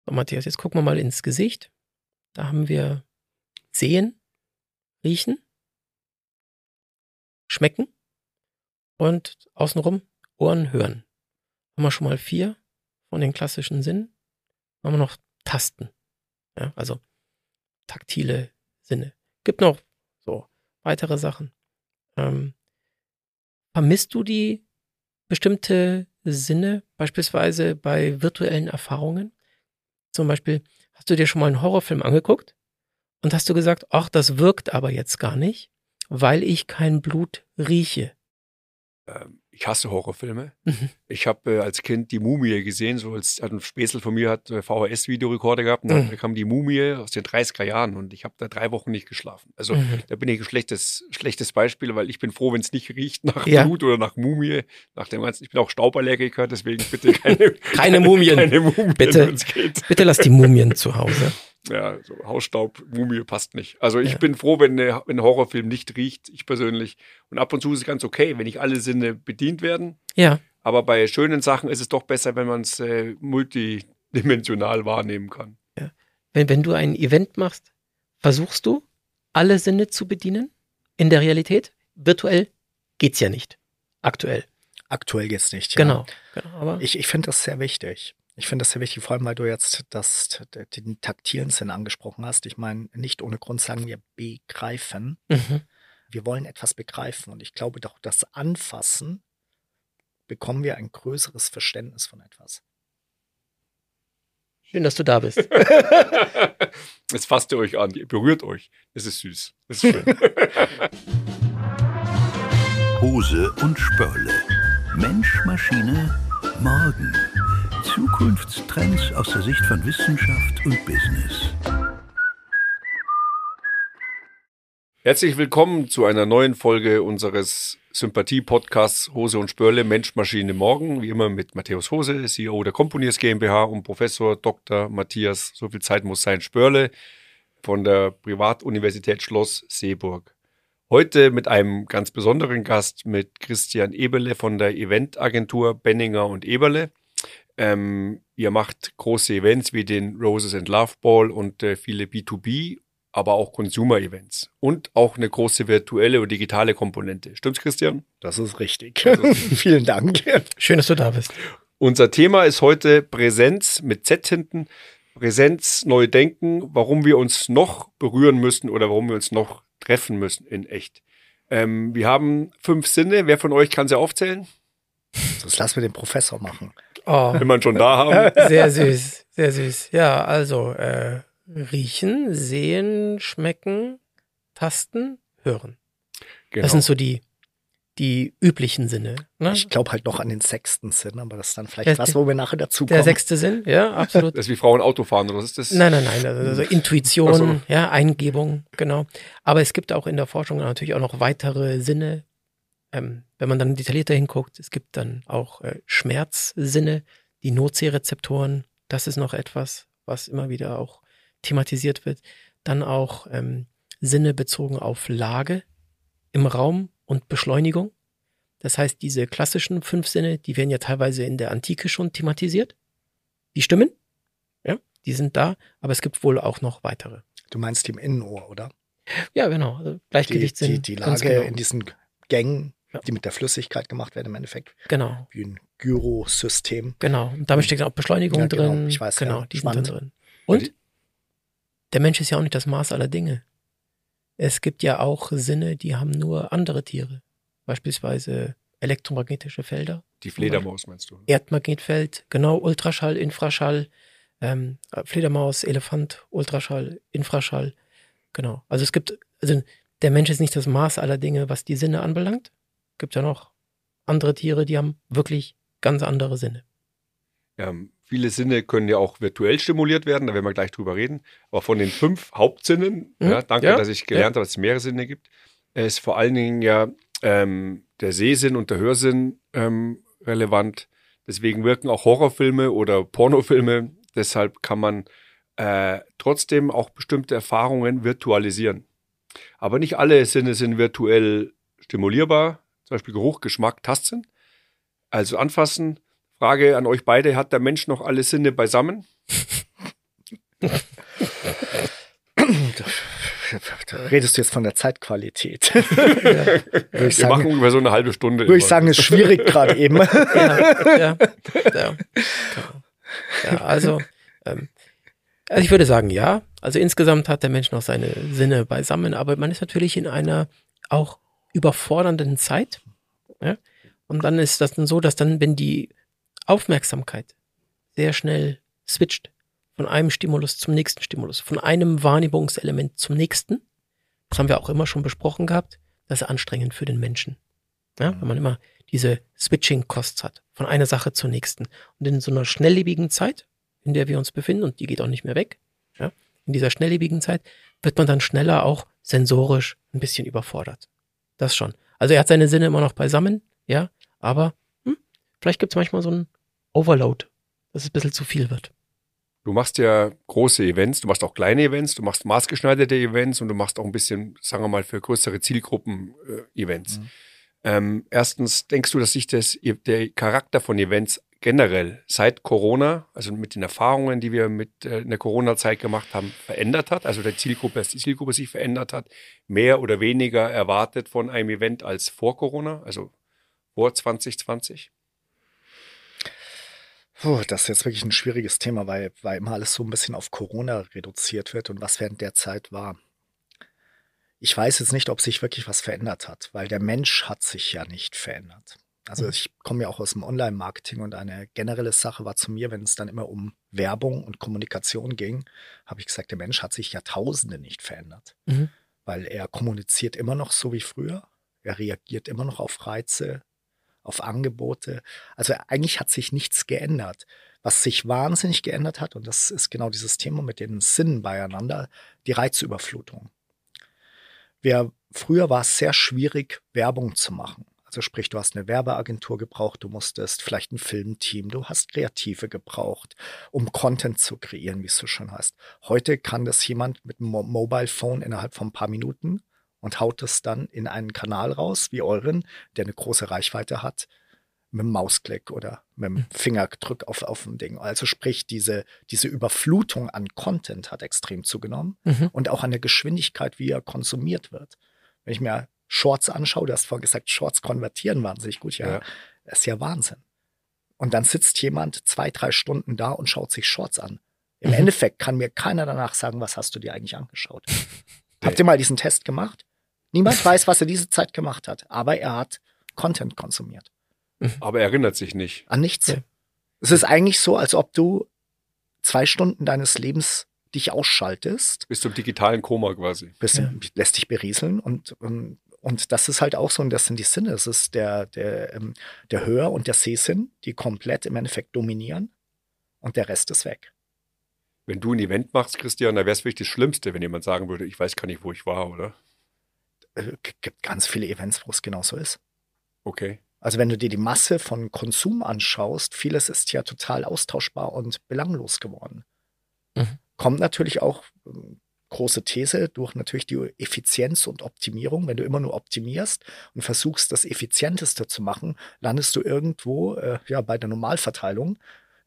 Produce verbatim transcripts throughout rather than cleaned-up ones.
So, Matthias, jetzt gucken wir mal ins Gesicht. Da haben wir sehen, riechen, schmecken und außenrum Ohren hören. Haben wir schon mal vier von den klassischen Sinnen. Haben wir noch Tasten. Ja, also taktile Sinne. Gibt noch so weitere Sachen. Ähm, vermisst du die bestimmte Sinne, beispielsweise bei virtuellen Erfahrungen? Zum Beispiel, hast du dir schon mal einen Horrorfilm angeguckt und hast du gesagt, ach, das wirkt aber jetzt gar nicht, weil ich kein Blut rieche? Ähm, ich hasse Horrorfilme. Mhm. Ich habe äh, als Kind die Mumie gesehen, so als ein Späßel von mir hat äh, V H S-Videorekorder gehabt und Mhm. da kam die Mumie aus den dreißiger Jahren und ich habe da drei Wochen nicht geschlafen. Also Mhm. da bin ich ein schlechtes, schlechtes Beispiel, weil ich bin froh, wenn es nicht riecht nach Ja. Blut oder nach Mumie, nach dem ganzen. Ich bin auch Stauballergiker, deswegen bitte keine, Keine Mumien. keine Mumien, Bitte. wenn's geht. Bitte lass die Mumien zu Hause. Ja, so Hausstaub, Mumie passt nicht. Also ich Ja. bin froh, wenn, eine, wenn ein Horrorfilm nicht riecht, ich persönlich. Und ab und zu ist es ganz okay, wenn nicht alle Sinne bedient werden. Ja, Aber bei schönen Sachen ist es doch besser, wenn man es äh, multidimensional wahrnehmen kann. wenn, wenn du ein Event machst, versuchst du, alle Sinne zu bedienen in der Realität? Virtuell geht's ja nicht. Aktuell. Aktuell geht's nicht. Ja. Genau. genau. Aber Ich, ich finde das sehr wichtig. Ich finde das sehr wichtig, vor allem, weil du jetzt das, den taktilen Sinn angesprochen hast. Ich meine, nicht ohne Grund sagen wir begreifen. mhm. Wir wollen etwas begreifen. Und ich glaube, durch das Anfassen bekommen wir ein größeres Verständnis von etwas. Schön, dass du da bist. Jetzt fasst ihr euch an, ihr berührt euch. Das ist süß. Das ist schön. Hose und Spörle. Mensch, Maschine, Morgen. Zukunftstrends aus der Sicht von Wissenschaft und Business. Herzlich willkommen zu einer neuen Folge unseres Sympathie-Podcasts Hose und Spörle, Mensch, Maschine, Morgen. Wie immer mit Matthäus Hose, C E O der Componies GmbH und Professor Doktor Matthias, so viel Zeit muss sein, Spörle von der Privatuniversität Schloss Seeburg. Heute mit einem ganz besonderen Gast, mit Christian Eberle von der Eventagentur Benninger und Eberle. Ähm, ihr macht große Events wie den Roses and Love Ball und äh, viele B zwei B, aber auch Consumer-Events und auch eine große virtuelle und digitale Komponente. Stimmt's, Christian? Das ist richtig. Vielen Dank. Schön, dass du da bist. Unser Thema ist heute Präsenz mit Z hinten. Präsenz, neu denken, warum wir uns noch berühren müssen oder warum wir uns noch treffen müssen in echt. Ähm, wir haben fünf Sinne. Wer von euch kann sie aufzählen? Das lassen wir den Professor machen. Oh, Wenn wir ihn schon da haben. sehr süß, sehr süß. Ja, also äh, riechen, sehen, schmecken, tasten, hören. Genau. Das sind so die, die üblichen Sinne. Ne? Ich glaube halt noch an den sechsten Sinn, aber das ist dann vielleicht Der- was, wo wir nachher dazu Der kommen. sechste Sinn, ja, absolut. Das ist wie Frauen Auto fahren, oder was ist das? Nein, nein, nein, also, also Intuition, Ach so. ja, Eingebung, genau. Aber es gibt auch in der Forschung natürlich auch noch weitere Sinne. Ähm, wenn man dann detaillierter hinguckt, es gibt dann auch äh, Schmerzsinne, die Nozirezeptoren, das ist noch etwas, was immer wieder auch thematisiert wird. Dann auch ähm, Sinne bezogen auf Lage im Raum und Beschleunigung. Das heißt, diese klassischen fünf Sinne, die werden ja teilweise in der Antike schon thematisiert. Die stimmen, ja, die sind da, aber es gibt wohl auch noch weitere. Du meinst die im Innenohr, oder? Ja, genau, also Die, Gleichgewichtssinn. die, die ganz Lage genau. in diesen Gängen, Ja. die mit der Flüssigkeit gemacht werden im Endeffekt, Genau, wie ein Gyrosystem. genau. Und damit steckt auch Beschleunigung Ja, genau. drin. Ich weiß, genau, ja. die sind Spannend. dann drin. Und der Mensch ist ja auch nicht das Maß aller Dinge. Es gibt ja auch Sinne, die haben nur andere Tiere. Beispielsweise elektromagnetische Felder. Die Fledermaus meinst du? Erdmagnetfeld, genau, Ultraschall, Infraschall, ähm, Fledermaus, Elefant, Ultraschall, Infraschall, genau. Also es gibt, also der Mensch ist nicht das Maß aller Dinge, was die Sinne anbelangt. Es gibt ja noch andere Tiere, die haben wirklich ganz andere Sinne. Ja, viele Sinne können ja auch virtuell stimuliert werden, da werden wir gleich drüber reden. Aber von den fünf Hauptsinnen, Mhm, ja, danke, ja, dass ich gelernt habe, dass es mehrere Sinne gibt, ist vor allen Dingen ja ähm, der Sehsinn und der Hörsinn ähm, relevant. Deswegen wirken auch Horrorfilme oder Pornofilme. Deshalb kann man äh, trotzdem auch bestimmte Erfahrungen virtualisieren. Aber nicht alle Sinne sind virtuell stimulierbar. Zum Beispiel Geruch, Geschmack, Tastsinn. Also anfassen. Frage an euch beide, hat der Mensch noch alle Sinne beisammen? Da redest du jetzt von der Zeitqualität. Ja. Wir sagen, machen ungefähr so eine halbe Stunde. Würde ich sagen, ist schwierig gerade eben. Ja, ja, ja, ja, also, ähm, also ich würde sagen, ja. Also insgesamt hat der Mensch noch seine Sinne beisammen, aber man ist natürlich in einer auch überfordernden Zeit. Ja? Und dann ist das dann so, dass dann, wenn die Aufmerksamkeit sehr schnell switcht, von einem Stimulus zum nächsten Stimulus, von einem Wahrnehmungselement zum nächsten. Das haben wir auch immer schon besprochen gehabt. Das ist anstrengend für den Menschen. Ja, wenn man immer diese Switching-Costs hat, von einer Sache zur nächsten. Und in so einer schnelllebigen Zeit, in der wir uns befinden, und die geht auch nicht mehr weg, ja, in dieser schnelllebigen Zeit wird man dann schneller auch sensorisch ein bisschen überfordert. Das schon. Also er hat seine Sinne immer noch beisammen, ja, aber hm, vielleicht gibt es manchmal so einen Overload, dass es ein bisschen zu viel wird. Du machst ja große Events, du machst auch kleine Events, du machst maßgeschneiderte Events und du machst auch ein bisschen, sagen wir mal, für größere Zielgruppen äh, Events. Mhm. Ähm, erstens, denkst du, dass sich das, der Charakter von Events generell seit Corona, also mit den Erfahrungen, die wir mit äh, in der Corona-Zeit gemacht haben, verändert hat? Also der Zielgruppe, dass die Zielgruppe sich verändert hat, mehr oder weniger erwartet von einem Event als vor Corona, also vor zwanzig zwanzig? Puh, das ist jetzt wirklich ein schwieriges Thema, weil, weil immer alles so ein bisschen auf Corona reduziert wird und was während der Zeit war. Ich weiß jetzt nicht, ob sich wirklich was verändert hat, weil der Mensch hat sich ja nicht verändert. Also ich komme ja auch aus dem Online-Marketing und eine generelle Sache war zu mir, wenn es dann immer um Werbung und Kommunikation ging, habe ich gesagt, der Mensch hat sich Jahrtausende nicht verändert, mhm. weil er kommuniziert immer noch so wie früher, er reagiert immer noch auf Reize, auf Angebote. Also eigentlich hat sich nichts geändert. Was sich wahnsinnig geändert hat, und das ist genau dieses Thema mit den Sinnen beieinander, die Reizüberflutung. Wir, früher war es sehr schwierig, Werbung zu machen. Also sprich, du hast eine Werbeagentur gebraucht, du musstest vielleicht ein Filmteam, du hast Kreative gebraucht, um Content zu kreieren, wie es so schön heißt. Heute kann das jemand mit einem Mobile Phone innerhalb von ein paar Minuten und haut es dann in einen Kanal raus, wie euren, der eine große Reichweite hat, mit dem Mausklick oder mit dem Fingerdruck auf, auf ein Ding. Also sprich, diese, diese Überflutung an Content hat extrem zugenommen mhm. und auch an der Geschwindigkeit, wie er konsumiert wird. Wenn ich mir Shorts anschaue, du hast vorhin gesagt, Shorts konvertieren wahnsinnig gut, ja, ja. Das ist ja Wahnsinn. Und dann sitzt jemand zwei, drei Stunden da und schaut sich Shorts an. Im mhm. Endeffekt kann mir keiner danach sagen, was hast du dir eigentlich angeschaut. Habt ihr mal diesen Test gemacht? Niemand weiß, was er diese Zeit gemacht hat, aber er hat Content konsumiert. Aber er erinnert sich nicht. An nichts. Ja. Es ist eigentlich so, als ob du zwei Stunden deines Lebens dich ausschaltest. Bis zum digitalen Koma quasi. Bist, ja. Lässt dich berieseln und, und, und das ist halt auch so, und das sind die Sinne. Das ist der, der, der Hör- und der Sehsinn, die komplett im Endeffekt dominieren und der Rest ist weg. Wenn du ein Event machst, Christian, da wäre es wirklich das Schlimmste, wenn jemand sagen würde, ich weiß gar nicht, wo ich war, oder? Es gibt ganz viele Events, wo es genauso ist. Okay. Also wenn du dir die Masse von Konsum anschaust, vieles ist ja total austauschbar und belanglos geworden. Mhm. Kommt natürlich auch, äh, große These, durch natürlich die Effizienz und Optimierung. Wenn du immer nur optimierst und versuchst, das Effizienteste zu machen, landest du irgendwo äh, ja, bei der Normalverteilung.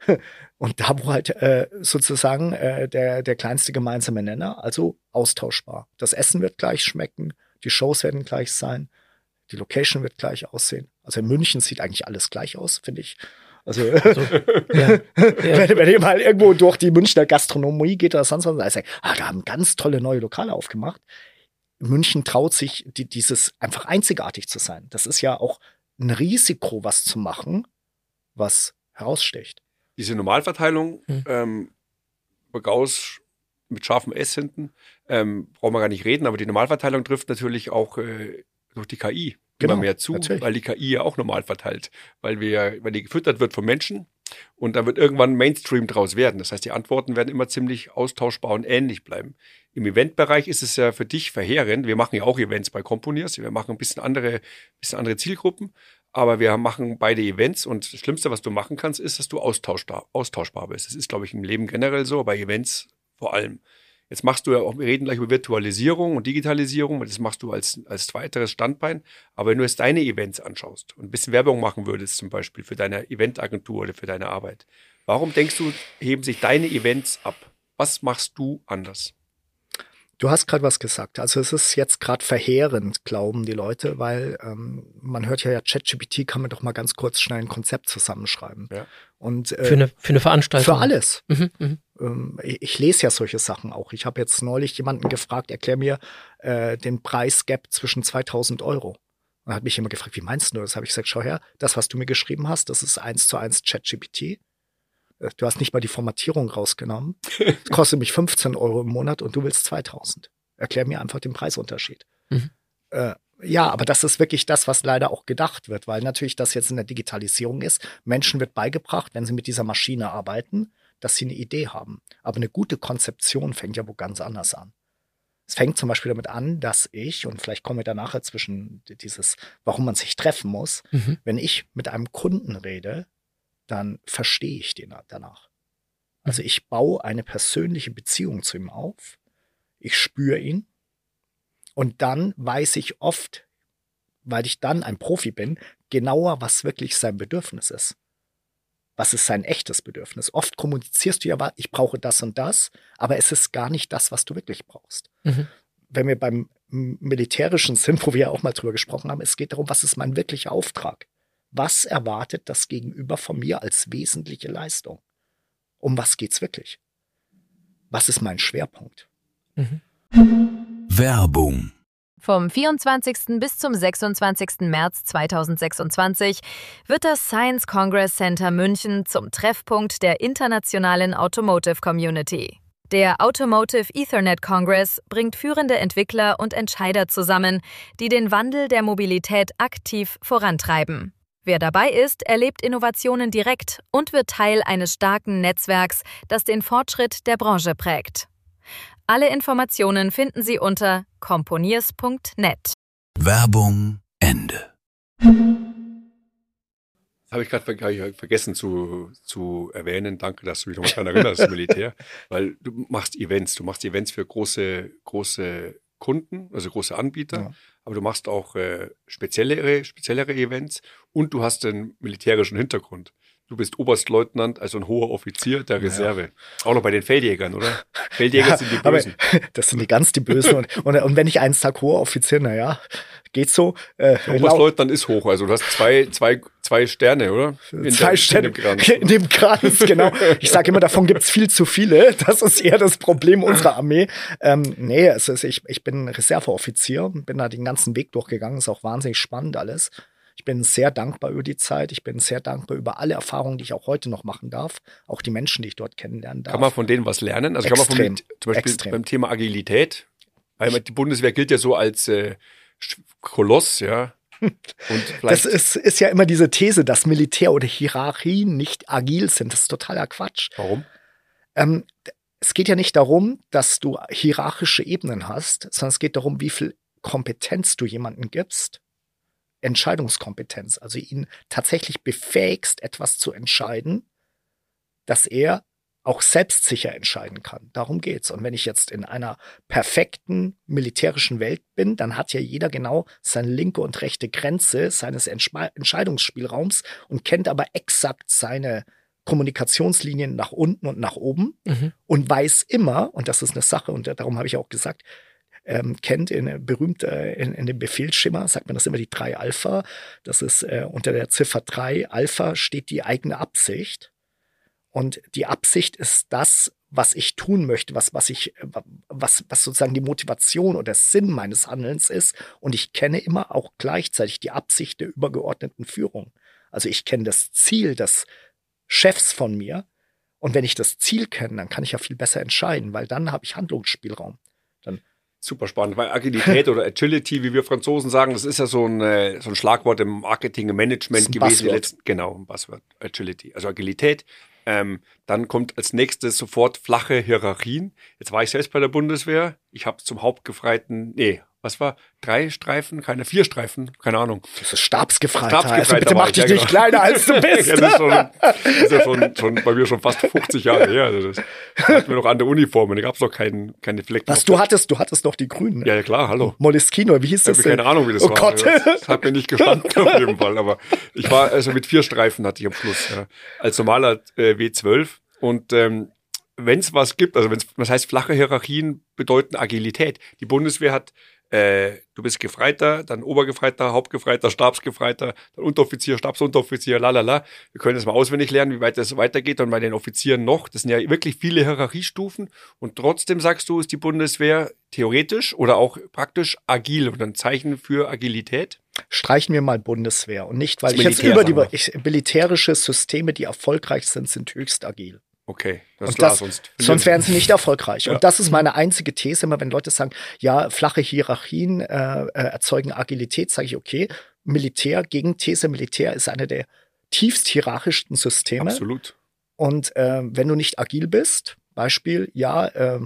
Und da, wo halt äh, sozusagen äh, der, der kleinste gemeinsame Nenner, also austauschbar. Das Essen wird gleich schmecken, die Shows werden gleich sein, die Location wird gleich aussehen. Also in München sieht eigentlich alles gleich aus, finde ich. Also, so, ja, ja. Wenn, wenn ihr mal irgendwo durch die Münchner Gastronomie geht oder sonst was, da sagt, ah, da haben ganz tolle neue Lokale aufgemacht. München traut sich, die, dieses einfach einzigartig zu sein. Das ist ja auch ein Risiko, was zu machen, was heraussticht. Diese Normalverteilung, hm. ähm, Gauss mit scharfem S hinten, ähm, brauchen wir gar nicht reden, aber die Normalverteilung trifft natürlich auch äh, durch die K I genau, immer mehr zu, natürlich. Weil die K I ja auch normal verteilt, weil wir, weil die gefüttert wird von Menschen und da wird irgendwann Mainstream draus werden. Das heißt, die Antworten werden immer ziemlich austauschbar und ähnlich bleiben. Im Eventbereich ist es ja für dich verheerend. Wir machen ja auch Events bei Componiers. Wir machen ein bisschen andere, bisschen andere Zielgruppen, aber wir machen beide Events und das Schlimmste, was du machen kannst, ist, dass du austauschbar, austauschbar bist. Das ist, glaube ich, im Leben generell so, bei Events vor allem. Jetzt machst du ja auch, wir reden gleich über Virtualisierung und Digitalisierung, das machst du als, als weiteres Standbein. Aber wenn du jetzt deine Events anschaust und ein bisschen Werbung machen würdest, zum Beispiel für deine Eventagentur oder für deine Arbeit, warum denkst du, heben sich deine Events ab? Was machst du anders? Du hast gerade was gesagt. Also es ist jetzt gerade verheerend, glauben die Leute, weil ähm, man hört ja, ja, ChatGPT kann man doch mal ganz kurz schnell ein Konzept zusammenschreiben. Ja. Und, äh, Für eine, für eine Veranstaltung. Für alles. Mhm, mhm. Ähm, ich, ich lese ja solche Sachen auch. Ich habe jetzt neulich jemanden gefragt, erklär mir äh, den Preisgap zwischen zweitausend Euro. Und hat mich immer gefragt, wie meinst du das? Habe ich gesagt, schau her, das, was du mir geschrieben hast, das ist eins zu eins ChatGPT. Du hast nicht mal die Formatierung rausgenommen. Das kostet mich fünfzehn Euro im Monat und du willst zweitausend. Erklär mir einfach den Preisunterschied. Mhm. Äh, ja, aber das ist wirklich das, was leider auch gedacht wird, weil natürlich das jetzt in der Digitalisierung ist. Menschen wird beigebracht, wenn sie mit dieser Maschine arbeiten, dass sie eine Idee haben. Aber eine gute Konzeption fängt ja wo ganz anders an. Es fängt zum Beispiel damit an, dass ich, und vielleicht kommen wir da nachher zwischen dieses, warum man sich treffen muss, Mhm. wenn ich mit einem Kunden rede, dann verstehe ich den danach. Also ich baue eine persönliche Beziehung zu ihm auf, ich spüre ihn und dann weiß ich oft, weil ich dann ein Profi bin, genauer, was wirklich sein Bedürfnis ist. Was ist sein echtes Bedürfnis? Oft kommunizierst du ja, ich brauche das und das, aber es ist gar nicht das, was du wirklich brauchst. Mhm. Wenn wir beim Militärischen sind, wo wir ja auch mal drüber gesprochen haben, es geht darum, was ist mein wirklicher Auftrag? Was erwartet das Gegenüber von mir als wesentliche Leistung? Um was geht's wirklich? Was ist mein Schwerpunkt? Mhm. Werbung. Vom vierundzwanzigsten bis zum sechsundzwanzigsten März zweitausendsechsundzwanzig wird das Science Congress Center München zum Treffpunkt der internationalen Automotive Community. Der Automotive Ethernet Congress bringt führende Entwickler und Entscheider zusammen, die den Wandel der Mobilität aktiv vorantreiben. Wer dabei ist, erlebt Innovationen direkt und wird Teil eines starken Netzwerks, das den Fortschritt der Branche prägt. Alle Informationen finden Sie unter componiers punkt net. Werbung Ende. Habe ich gerade ver vergessen zu, zu erwähnen. Danke, dass du mich nochmal daran erinnerst, das Militär. Weil du machst Events. Du machst Events für große, große Kunden, also große Anbieter. Ja. Aber du machst auch äh, speziellere, speziellere Events und du hast einen militärischen Hintergrund. Du bist Oberstleutnant, also ein hoher Offizier der Reserve. Ja. Auch noch bei den Feldjägern, oder? Feldjäger Ja, sind die Bösen. Aber das sind die ganz die Bösen. und, und, und wenn ich einen sag, hoher Offizier, naja, geht so. Äh, der Oberstleutnant ist hoch, also du hast zwei, zwei, zwei Sterne, oder? In zwei der, Sterne in dem Kranz. In dem Kranz, genau. Ich sage immer, davon gibt's viel zu viele. Das ist eher das Problem unserer Armee. Ähm, nee, es ist, ich, ich bin Reserveoffizier, bin da den ganzen Weg durchgegangen, ist auch wahnsinnig spannend alles. Ich bin sehr dankbar über die Zeit. Ich bin sehr dankbar über alle Erfahrungen, die ich auch heute noch machen darf. Auch die Menschen, die ich dort kennenlernen darf. Kann man von denen was lernen? Also Extrem. Kann man von, zum Beispiel Extrem. Beim Thema Agilität, weil die Bundeswehr gilt ja so als äh, Koloss, ja. Und das ist, ist ja immer diese These, dass Militär oder Hierarchien nicht agil sind. Das ist totaler Quatsch. Warum? Ähm, es geht ja nicht darum, dass du hierarchische Ebenen hast, sondern es geht darum, wie viel Kompetenz du jemandem gibst. Entscheidungskompetenz, also ihn tatsächlich befähigst, etwas zu entscheiden, dass er auch selbstsicher entscheiden kann. Darum geht's. Und wenn ich jetzt in einer perfekten militärischen Welt bin, dann hat ja jeder genau seine linke und rechte Grenze seines Entspe- Entscheidungsspielraums und kennt aber exakt seine Kommunikationslinien nach unten und nach oben Mhm. und weiß immer, und das ist eine Sache, und darum habe ich auch gesagt, Ähm, kennt in berühmt äh, in, in dem Befehlsschema, sagt man das immer, die drei Alpha. Das ist äh, unter der Ziffer drei Alpha steht die eigene Absicht. Und die Absicht ist das, was ich tun möchte, was, was ich, was, was sozusagen die Motivation oder Sinn meines Handelns ist. Und ich kenne immer auch gleichzeitig die Absicht der übergeordneten Führung. Also ich kenne das Ziel des Chefs von mir. Und wenn ich das Ziel kenne, dann kann ich ja viel besser entscheiden, weil dann habe ich Handlungsspielraum. Dann Super spannend, weil Agilität oder Agility, wie wir Franzosen sagen, das ist ja so ein, äh, so ein Schlagwort im Marketing, im Management gewesen. Die letzten, genau, ein Buzzword, Agility. Also Agilität. Ähm, dann kommt als nächstes sofort flache Hierarchien. Jetzt war ich selbst bei der Bundeswehr. Ich habe zum Hauptgefreiten, nee, was war? Drei Streifen? Keine, vier Streifen? Keine Ahnung. Das ist Stabsgefreiter. Stabsgefreiter also bitte mach dich ja, nicht genau. kleiner, als du bist. Ja, das ist, schon, das ist ja schon, schon bei mir schon fast fünfzig Jahre her. Also das hatten wir noch an der Uniform und da gab es noch kein, keine Flecken. Was, du hattest, du hattest doch die Grünen. Ja, ja klar, hallo. Moleskine, wie hieß das? Ich habe keine Ahnung, wie das oh war. Gott. Das hat mir nicht gestanden auf jeden Fall. Aber ich war, also mit vier Streifen hatte ich am Schluss. Ja. Als normaler äh, W zwölf. Und ähm, wenn es was gibt, also wenn es, was heißt flache Hierarchien bedeuten Agilität. Die Bundeswehr hat, äh, du bist Gefreiter, dann Obergefreiter, Hauptgefreiter, Stabsgefreiter, dann Unteroffizier, Stabsunteroffizier, lalala. Wir können das mal auswendig lernen, wie weit das weitergeht und bei den Offizieren noch. Das sind ja wirklich viele Hierarchiestufen und trotzdem sagst du, ist die Bundeswehr theoretisch oder auch praktisch agil und ein Zeichen für Agilität? Streichen wir mal Bundeswehr und nicht, weil Das ich jetzt Militär, über die sagen ich, militärische Systeme, die erfolgreich sind, sind höchst agil. Okay, das Und klar, das, sonst, sonst wären sie nicht erfolgreich. Ja. Und das ist meine einzige These, immer wenn Leute sagen, ja, flache Hierarchien äh, äh, erzeugen Agilität, sage ich, okay, Militär, Gegenthese, Militär ist eine der tiefst hierarchischsten Systeme. Absolut. Und äh, wenn du nicht agil bist, Beispiel, ja, äh,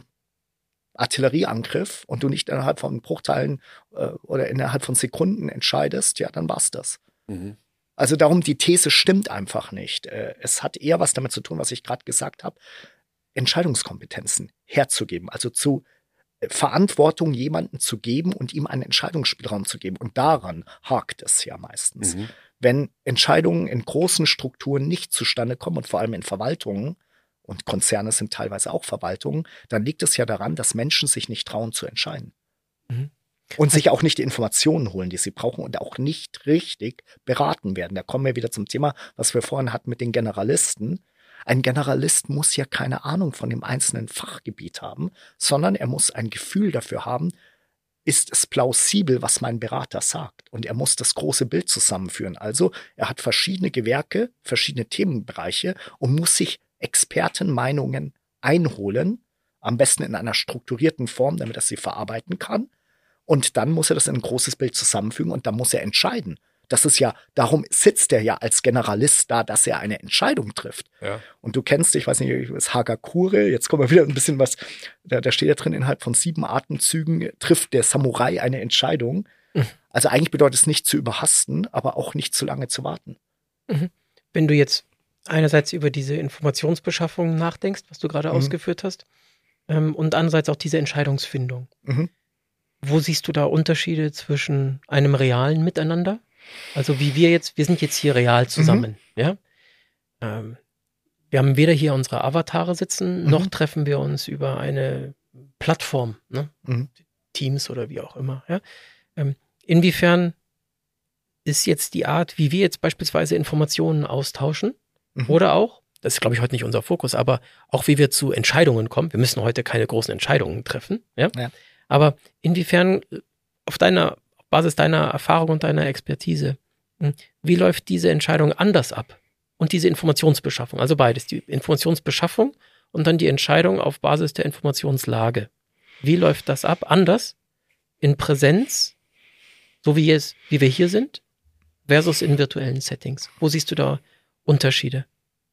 Artillerieangriff und du nicht innerhalb von Bruchteilen äh, oder innerhalb von Sekunden entscheidest, ja, dann war's das. Mhm. Also darum, die These stimmt einfach nicht. Äh, es hat eher was damit zu tun, was ich gerade gesagt habe, Entscheidungskompetenzen herzugeben, also zu äh, Verantwortung jemanden zu geben und ihm einen Entscheidungsspielraum zu geben. Und daran hakt es ja meistens. Mhm. Wenn Entscheidungen in großen Strukturen nicht zustande kommen und vor allem in Verwaltungen, und Konzerne sind teilweise auch Verwaltungen, dann liegt es ja daran, dass Menschen sich nicht trauen zu entscheiden. Mhm. Und sich auch nicht die Informationen holen, die sie brauchen und auch nicht richtig beraten werden. Da kommen wir wieder zum Thema, was wir vorhin hatten mit den Generalisten. Ein Generalist muss ja keine Ahnung von dem einzelnen Fachgebiet haben, sondern er muss ein Gefühl dafür haben, ist es plausibel, was mein Berater sagt. Und er muss das große Bild zusammenführen. Also er hat verschiedene Gewerke, verschiedene Themenbereiche und muss sich Expertenmeinungen einholen, am besten in einer strukturierten Form, damit er sie verarbeiten kann. Und dann muss er das in ein großes Bild zusammenfügen und dann muss er entscheiden. Das ist ja, darum sitzt er ja als Generalist da, dass er eine Entscheidung trifft. Ja. Und du kennst, ich weiß nicht, das Hagakure, jetzt kommen wir wieder ein bisschen was, da, da steht ja drin, innerhalb von sieben Atemzügen trifft der Samurai eine Entscheidung. Mhm. Also eigentlich bedeutet es nicht zu überhasten, aber auch nicht zu lange zu warten. Mhm. Wenn du jetzt einerseits über diese Informationsbeschaffung nachdenkst, was du gerade Mhm. ausgeführt hast, ähm, und andererseits auch diese Entscheidungsfindung. Mhm. Wo siehst du da Unterschiede zwischen einem realen Miteinander? Also wie wir jetzt, wir sind jetzt hier real zusammen, ja? Ähm, wir haben weder hier unsere Avatare sitzen, Mhm. noch treffen wir uns über eine Plattform, ne? Mhm. Teams oder wie auch immer, ja? Ähm, inwiefern ist jetzt die Art, wie wir jetzt beispielsweise Informationen austauschen, Mhm. oder auch, das ist glaube ich heute nicht unser Fokus, aber auch wie wir zu Entscheidungen kommen. Wir müssen heute keine großen Entscheidungen treffen, ja? Ja. Aber inwiefern auf deiner auf Basis deiner Erfahrung und deiner Expertise, mh, wie läuft diese Entscheidung anders ab? Und diese Informationsbeschaffung, also beides, die Informationsbeschaffung und dann die Entscheidung auf Basis der Informationslage. Wie läuft das ab? Anders in Präsenz, so wie es, wie wir hier sind, versus in virtuellen Settings. Wo siehst du da Unterschiede?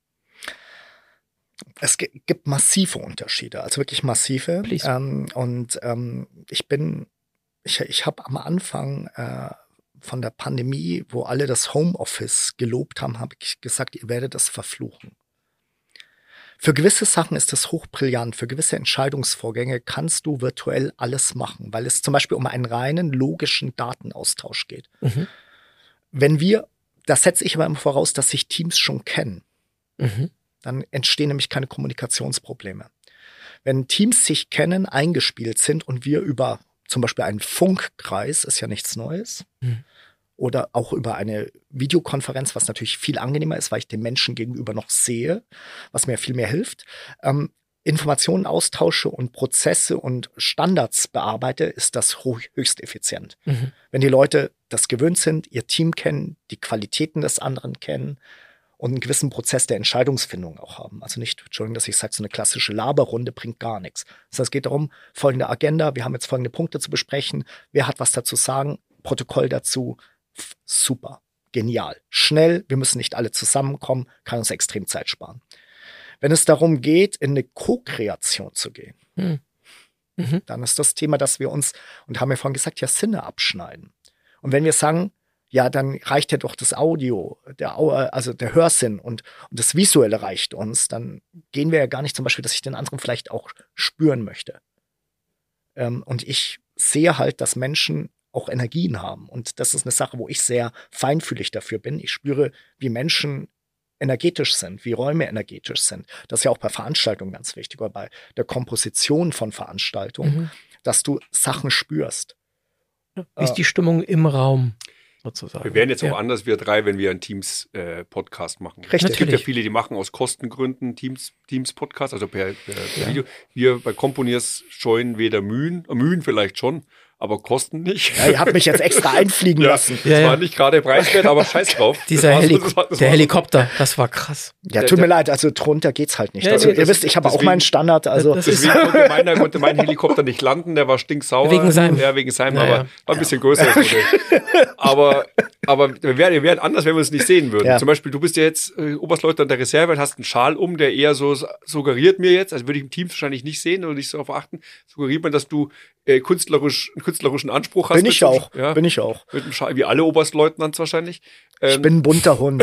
Es gi- gibt massive Unterschiede, also wirklich massive. Please. Ähm, und ähm, ich bin, ich, ich habe am Anfang äh, von der Pandemie, wo alle das Homeoffice gelobt haben, habe ich gesagt, ihr werdet das verfluchen. Für gewisse Sachen ist das hochbrillant, für gewisse Entscheidungsvorgänge kannst du virtuell alles machen, weil es zum Beispiel um einen reinen logischen Datenaustausch geht. Mhm. Wenn wir, das setze ich aber immer voraus, dass sich Teams schon kennen. Mhm. Dann entstehen nämlich keine Kommunikationsprobleme. Wenn Teams sich kennen, eingespielt sind und wir über zum Beispiel einen Funkkreis, ist ja nichts Neues, Mhm. oder auch über eine Videokonferenz, was natürlich viel angenehmer ist, weil ich den Menschen gegenüber noch sehe, was mir viel mehr hilft, ähm, Informationen austausche und Prozesse und Standards bearbeite, ist das hoch, höchst effizient. Mhm. Wenn die Leute das gewöhnt sind, ihr Team kennen, die Qualitäten des anderen kennen, und einen gewissen Prozess der Entscheidungsfindung auch haben. Also nicht, Entschuldigung, dass ich sage, so eine klassische Laberrunde bringt gar nichts. Das heißt, es geht darum, folgende Agenda, wir haben jetzt folgende Punkte zu besprechen, wer hat was dazu sagen, Protokoll dazu, Pff, super, genial, schnell, wir müssen nicht alle zusammenkommen, kann uns extrem Zeit sparen. Wenn es darum geht, in eine Co-Kreation zu gehen, Mhm. Mhm. dann ist das Thema, dass wir uns, und haben wir vorhin gesagt, ja Sinne abschneiden. Und wenn wir sagen, ja, dann reicht ja doch das Audio, der, Au- also der Hörsinn und, und das Visuelle reicht uns, dann gehen wir ja gar nicht zum Beispiel, dass ich den anderen vielleicht auch spüren möchte. Ähm, und ich sehe halt, dass Menschen auch Energien haben. Und das ist eine Sache, wo ich sehr feinfühlig dafür bin. Ich spüre, wie Menschen energetisch sind, wie Räume energetisch sind. Das ist ja auch bei Veranstaltungen ganz wichtig, oder bei der Komposition von Veranstaltungen, Mhm. dass du Sachen spürst. Wie ist die Stimmung im Raum sozusagen? Wir wären jetzt ja. auch anders, wir drei, wenn wir einen Teams-Podcast machen. Richtig. Es gibt ja Natürlich. viele, die machen aus Kostengründen Teams, Teams-Podcast, also per, per, per Video. Wir bei Componiers scheuen weder Mühen, äh, Mühen vielleicht schon, aber Kosten nicht. Ja, ihr habt mich jetzt extra einfliegen Ja, lassen. das Ja, ja. war nicht gerade preiswert, aber scheiß drauf. Dieser Das war so- Helik das war- das der war so- Helikopter, das war krass. Ja, Der- tut mir der- leid, also drunter geht's halt nicht. Ja, Also nee, ihr das- wisst, ich habe auch deswegen- meinen Standard, also Das ist- Deswegen konnte, meiner, konnte mein Helikopter nicht landen, der war stinksauer. Wegen seinem. Ja, wegen seinem, Naja. aber war ein bisschen größer. aber aber wir wären, wir wären anders, wenn wir uns nicht sehen würden. Ja. Zum Beispiel, du bist ja jetzt äh, Oberstleutnant der Reserve und hast einen Schal um, der eher so s- suggeriert mir jetzt, also würde ich im Team wahrscheinlich nicht sehen oder nicht so darauf achten, suggeriert man, dass du äh, künstlerisch, einen künstlerischen Anspruch hast. bin mit ich so- auch, Ja, bin ich auch. mit dem Schal, wie alle Oberstleutnants wahrscheinlich. Ich Ähm, bin ein bunter Hund.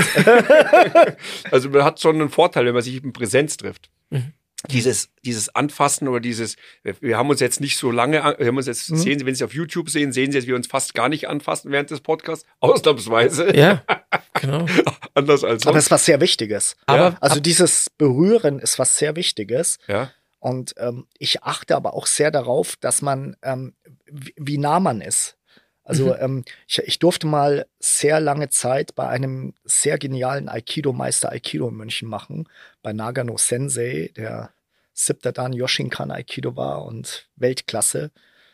also man hat schon einen Vorteil, wenn man sich in Präsenz trifft. Mhm. Dieses, dieses Anfassen oder dieses, wir haben uns jetzt nicht so lange, an- wir haben uns jetzt, Mhm. sehen Sie, wenn Sie auf YouTube sehen, sehen Sie, dass wir uns fast gar nicht anfassen während des Podcasts, ausnahmsweise, Ja, genau. anders als Aber es sonst. ist was sehr Wichtiges. Aber Also dieses Berühren ist was sehr Wichtiges. Ja, Und ähm, ich achte aber auch sehr darauf, dass man, ähm, wie, wie nah man ist. Also Mhm. ähm, ich, ich durfte mal sehr lange Zeit bei einem sehr genialen Aikido-Meister Aikido in München machen, bei Nagano Sensei, der siebter Dan Yoshinkan Aikido war und Weltklasse.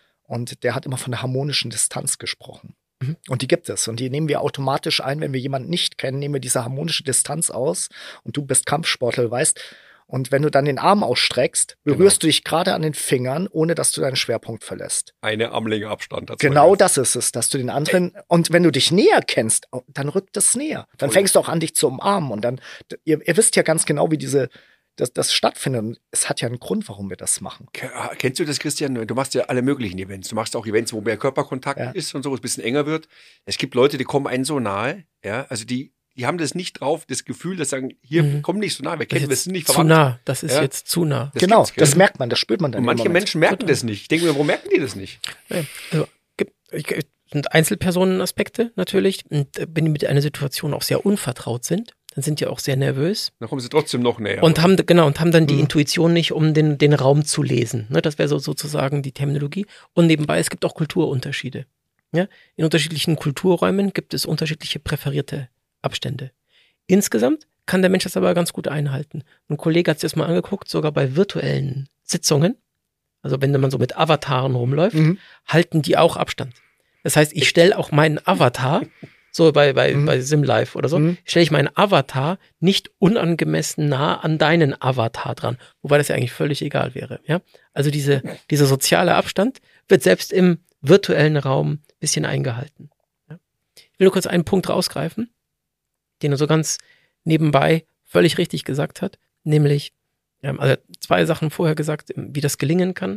Und der hat immer von der harmonischen Distanz gesprochen. Mhm. Und die gibt es. Und die nehmen wir automatisch ein, wenn wir jemanden nicht kennen, nehmen wir diese harmonische Distanz aus. Und du bist Kampfsportler, du weißt. Und wenn du dann den Arm ausstreckst, berührst du dich gerade an den Fingern, ohne dass du deinen Schwerpunkt verlässt. eine Armlänge Abstand. hat's mal Genau gehört. das ist es, dass du den anderen, und wenn du dich näher kennst, dann rückt es näher. Dann Voll. fängst du auch an, dich zu umarmen. Und dann, ihr, ihr wisst ja ganz genau, wie diese, das, das stattfindet. Und es hat ja einen Grund, warum wir das machen. Ke- Kennst du das, Christian? Du machst ja alle möglichen Events. Du machst auch Events, wo mehr Körperkontakt Ja. ist und so, wo es ein bisschen enger wird. Es gibt Leute, die kommen einen so nahe, ja, also die, die haben das nicht drauf, das Gefühl, dass sagen, hier, Mhm. komm nicht so nah, wir Das kennen, ist wir jetzt sind nicht zu verwandt. nah. Das ist Ja. jetzt zu nah. Das genau, gibt's, gell? das merkt man, das spürt man dann Und im manche Moment. Menschen merken Total. das nicht. Ich denke mir, warum merken die das nicht? Ja, also, gibt, ich, es sind Einzelpersonenaspekte natürlich. Und äh, wenn die mit einer Situation auch sehr unvertraut sind, dann sind die auch sehr nervös Dann kommen sie trotzdem noch näher. und haben genau und haben dann die Mhm. Intuition nicht, um den, den Raum zu lesen. Ne, das wäre so sozusagen die Terminologie. Und nebenbei, es gibt auch Kulturunterschiede. Ja? In unterschiedlichen Kulturräumen gibt es unterschiedliche präferierte Abstände. Insgesamt kann der Mensch das aber ganz gut einhalten. Ein Kollege hat sich das mal angeguckt, sogar bei virtuellen Sitzungen, also wenn man so mit Avataren rumläuft, Mhm. halten die auch Abstand. Das heißt, ich stelle auch meinen Avatar, so bei, bei, Mhm. bei SimLife oder so, Mhm. stelle ich meinen Avatar nicht unangemessen nah an deinen Avatar dran, wobei das ja eigentlich völlig egal wäre. Ja? Also diese, dieser soziale Abstand wird selbst im virtuellen Raum ein bisschen eingehalten. Ja? Ich will nur kurz einen Punkt rausgreifen, den er so ganz nebenbei völlig richtig gesagt hat, nämlich, ähm, also zwei Sachen vorher gesagt, wie das gelingen kann.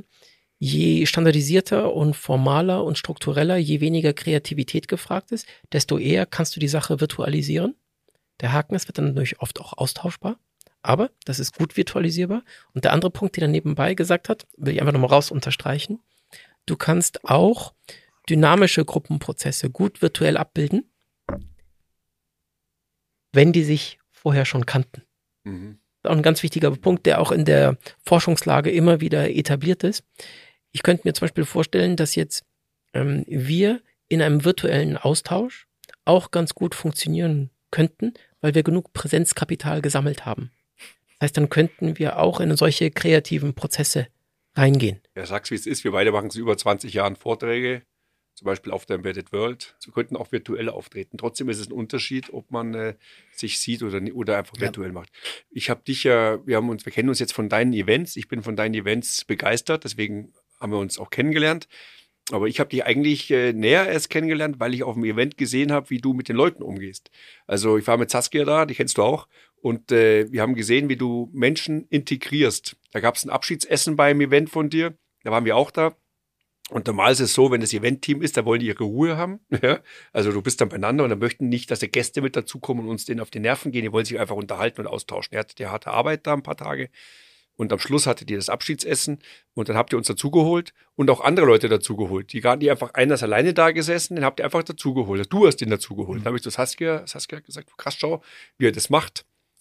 Je standardisierter und formaler und struktureller, je weniger Kreativität gefragt ist, desto eher kannst du die Sache virtualisieren. Der Haken ist, wird dann natürlich oft auch austauschbar, aber das ist gut virtualisierbar. Und der andere Punkt, den er nebenbei gesagt hat, will ich einfach nochmal raus unterstreichen. Du kannst auch dynamische Gruppenprozesse gut virtuell abbilden, wenn die sich vorher schon kannten. Mhm. Auch ein ganz wichtiger Punkt, der auch in der Forschungslage immer wieder etabliert ist. Ich könnte mir zum Beispiel vorstellen, dass jetzt ähm, wir in einem virtuellen Austausch auch ganz gut funktionieren könnten, weil wir genug Präsenzkapital gesammelt haben. Das heißt, dann könnten wir auch in solche kreativen Prozesse reingehen. Ja, sag's wie es ist. Wir beide machen seit über zwanzig Jahren Vorträge, zum Beispiel auf der Embedded World. Sie könnten auch virtuell auftreten. Trotzdem ist es ein Unterschied, ob man äh, sich sieht oder, oder einfach Ja. virtuell macht. Ich habe dich ja, wir haben uns, wir kennen uns jetzt von deinen Events. Ich bin von deinen Events begeistert, deswegen haben wir uns auch kennengelernt. Aber ich habe dich eigentlich äh, näher erst kennengelernt, weil ich auf dem Event gesehen habe, wie du mit den Leuten umgehst. Also ich war mit Saskia da, die kennst du auch. Und äh, wir haben gesehen, wie du Menschen integrierst. Da gab es ein Abschiedsessen beim Event von dir. Da waren wir auch da. Und normal ist es so, wenn das Event-Team ist, da wollen die ihre Ruhe haben. Ja? Also du bist dann beieinander und dann möchten nicht, dass die Gäste mit dazukommen und uns denen auf die Nerven gehen. Die wollen sich einfach unterhalten und austauschen. Er hatte die harte Arbeit da ein paar Tage. Und am Schluss hattet ihr das Abschiedsessen und dann habt ihr uns dazugeholt und auch andere Leute dazugeholt. Die gar nicht einfach, einer ist alleine da gesessen, den habt ihr einfach dazugeholt. Du hast ihn dazugeholt. Mhm. Dann habe ich zu Saskia, Saskia gesagt, krass, schau, wie er das macht.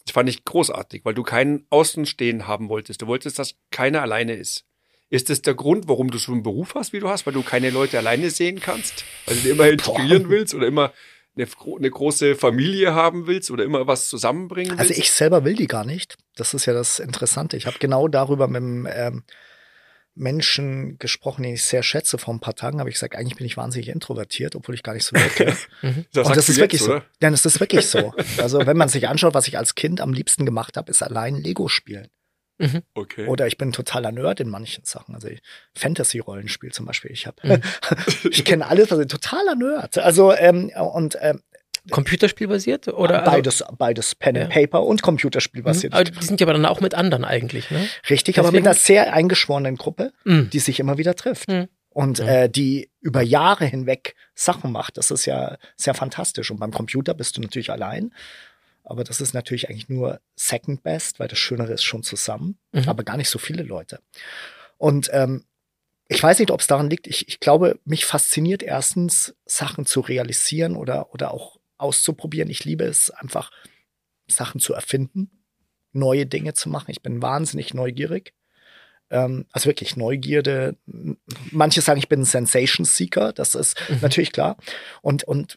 Das fand ich großartig, weil du keinen Außenstehen haben wolltest. Du wolltest, dass keiner alleine ist. Ist das der Grund, warum du so einen Beruf hast, wie du hast? Weil du keine Leute alleine sehen kannst? Weil du die immer integrieren willst oder immer eine, eine große Familie haben willst oder immer was zusammenbringen willst? Also ich selber will die gar nicht. Das ist ja das Interessante. Ich habe genau darüber mit einem ähm, Menschen gesprochen, den ich sehr schätze. Vor ein paar Tagen habe ich gesagt, eigentlich bin ich wahnsinnig introvertiert, obwohl ich gar nicht so wirke. Das Und das ist jetzt, wirklich oder? so. Ja, das ist wirklich so. Also wenn man sich anschaut, was ich als Kind am liebsten gemacht habe, ist allein Lego spielen. Mhm. Okay. Oder ich bin totaler Nerd in manchen Sachen. Also Fantasy-Rollenspiel zum Beispiel. Ich habe, Mhm. ich kenne alles, was totaler Nerd. Also ähm, und ähm, Computerspielbasiert? Oder beides, beides Pen and Paper und Computerspiel Mhm. basiert. Aber die sind ja aber dann auch mit anderen eigentlich, ne? Richtig, aber mit Deswegen- einer sehr eingeschworenen Gruppe, Mhm. die sich immer wieder trifft. Mhm. Und Mhm. äh, die über Jahre hinweg Sachen macht. Das ist ja sehr fantastisch. Und beim Computer bist du natürlich allein. Aber das ist natürlich eigentlich nur second best, weil das Schönere ist schon zusammen. Mhm. Aber gar nicht so viele Leute. Und ähm, ich weiß nicht, ob es daran liegt. Ich, ich glaube, mich fasziniert erstens, Sachen zu realisieren oder, oder auch auszuprobieren. Ich liebe es einfach, Sachen zu erfinden, neue Dinge zu machen. Ich bin wahnsinnig neugierig. Ähm, also wirklich Neugierde. Manche sagen, ich bin ein Sensation Seeker. Das ist Mhm. natürlich klar. Und, und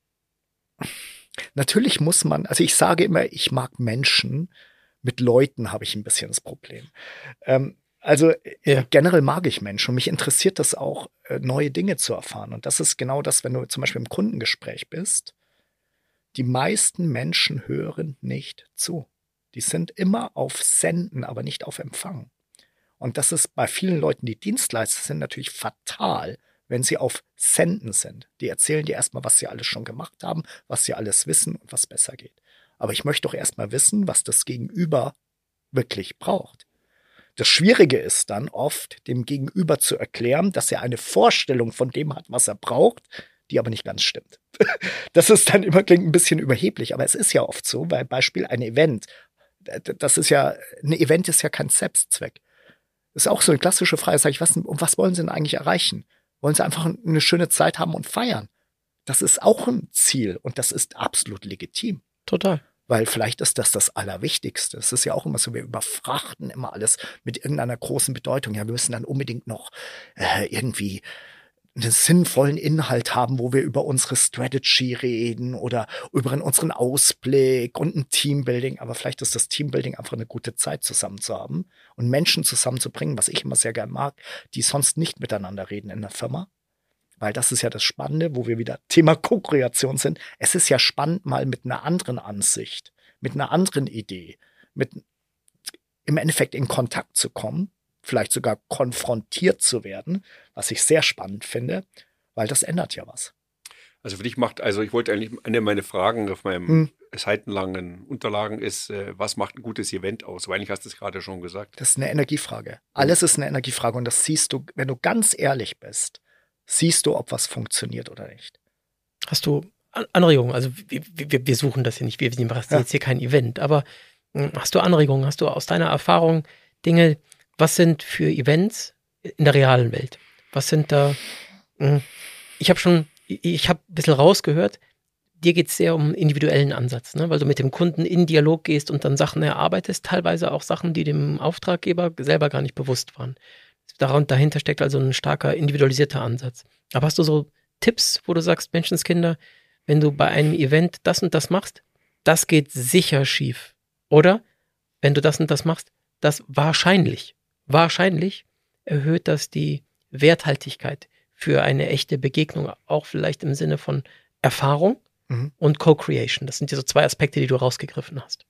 natürlich muss man, also ich sage immer, ich mag Menschen. Mit Leuten habe ich ein bisschen das Problem. Ähm, also Ja. äh, generell mag ich Menschen und mich interessiert das auch, äh, neue Dinge zu erfahren. Und das ist genau das, wenn du zum Beispiel im Kundengespräch bist. Die meisten Menschen hören nicht zu. Die sind immer auf Senden, aber nicht auf Empfang. Und das ist bei vielen Leuten, die Dienstleister sind, natürlich fatal, wenn sie auf Senden sind. Die erzählen dir erstmal, was sie alles schon gemacht haben, was sie alles wissen und was besser geht. Aber ich möchte doch erstmal wissen, was das Gegenüber wirklich braucht. Das Schwierige ist dann oft, dem Gegenüber zu erklären, dass er eine Vorstellung von dem hat, was er braucht, die aber nicht ganz stimmt. Das ist dann immer, klingt ein bisschen überheblich, aber es ist ja oft so, weil Beispiel ein Event, das ist ja, ein Event ist ja kein Selbstzweck. Das ist auch so eine klassische Frage, sage ich, was, um was wollen Sie denn eigentlich erreichen? Wollen Sie einfach eine schöne Zeit haben und feiern? Das ist auch ein Ziel und das ist absolut legitim. Total. Weil vielleicht ist das das Allerwichtigste. Es ist ja auch immer so, wir überfrachten immer alles mit irgendeiner großen Bedeutung. Ja, wir müssen dann unbedingt noch äh, irgendwie einen sinnvollen Inhalt haben, wo wir über unsere Strategy reden oder über unseren Ausblick und ein Teambuilding. Aber vielleicht ist das Teambuilding einfach eine gute Zeit zusammen zu haben und Menschen zusammenzubringen, was ich immer sehr gern mag, die sonst nicht miteinander reden in der Firma. Weil das ist ja das Spannende, wo wir wieder Thema Co-Kreation sind. Es ist ja spannend, mal mit einer anderen Ansicht, mit einer anderen Idee, mit im Endeffekt in Kontakt zu kommen, vielleicht sogar konfrontiert zu werden, was ich sehr spannend finde, weil das ändert ja was. Also für dich macht, also ich wollte eigentlich, eine meiner Fragen auf meinem Hm. seitenlangen Unterlagen ist, äh, was macht ein gutes Event aus? Weil eigentlich hast du es gerade schon gesagt. Das ist eine Energiefrage. Alles ist eine Energiefrage und das siehst du, wenn du ganz ehrlich bist, siehst du, ob was funktioniert oder nicht. Hast du An- Anregungen? Also wir, wir, wir suchen das hier nicht, wir wir machen Ja. jetzt hier kein Event, aber mh, hast du Anregungen? Hast du aus deiner Erfahrung Dinge, was sind für Events in der realen Welt? Was sind da, mh, ich habe schon, ich habe ein bisschen rausgehört, dir geht es sehr um einen individuellen Ansatz, ne? Weil du mit dem Kunden in Dialog gehst und dann Sachen erarbeitest, teilweise auch Sachen, die dem Auftraggeber selber gar nicht bewusst waren. Daran, dahinter steckt also ein starker individualisierter Ansatz. Aber hast du so Tipps, wo du sagst, Menschenskinder, wenn du bei einem Event das und das machst, das geht sicher schief. Oder wenn du das und das machst, das wahrscheinlich, wahrscheinlich erhöht das die Werthaltigkeit für eine echte Begegnung, auch vielleicht im Sinne von Erfahrung Mhm. und Co-Creation. Das sind diese zwei Aspekte, die du rausgegriffen hast.